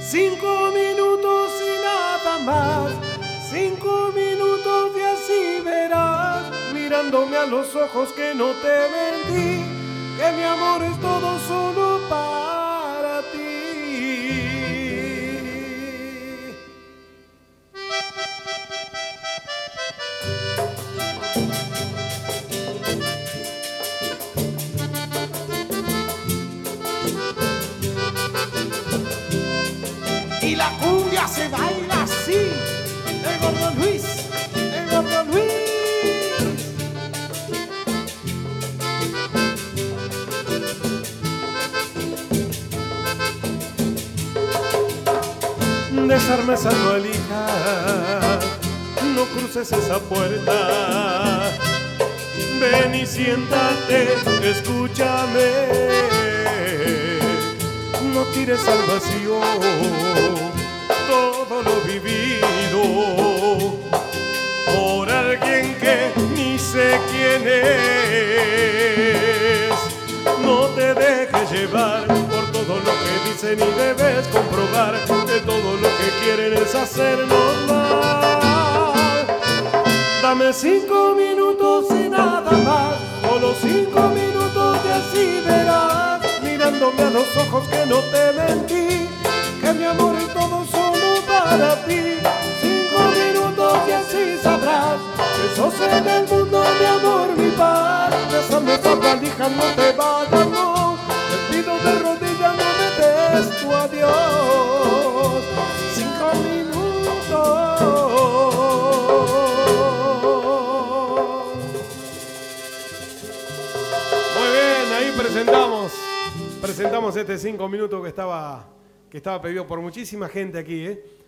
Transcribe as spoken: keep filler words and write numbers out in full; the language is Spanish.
Cinco minutos y nada más, cinco minutos y así verás, mirándome a los ojos que no te mentí, que mi amor es todo solo para ti. Y la cumbia se baila así, el Gordo Luis, el Gordo Luis. Desarma esa valija, no cruces esa puerta. Ven y siéntate, escúchame. No tires al vacío todo lo vivido por alguien que ni sé quién es. No te dejes llevar por todo lo que dicen y debes comprobar que todo lo que quieren es hacernos mal. Dame cinco minutos y nada más, solo cinco minutos y así verás, mirándome a los ojos que no te mentí, que mi amor es todo solo para ti. Cinco minutos y así sabrás que sos en el mundo mi amor, mi paz. Bésame esa valija, no te vayas, no. Te pido de rodillas, no me des tu adiós. Cinco minutos. Muy bien, ahí presentamos. Presentamos este cinco minutos que estaba, que estaba pedido por muchísima gente aquí, ¿eh?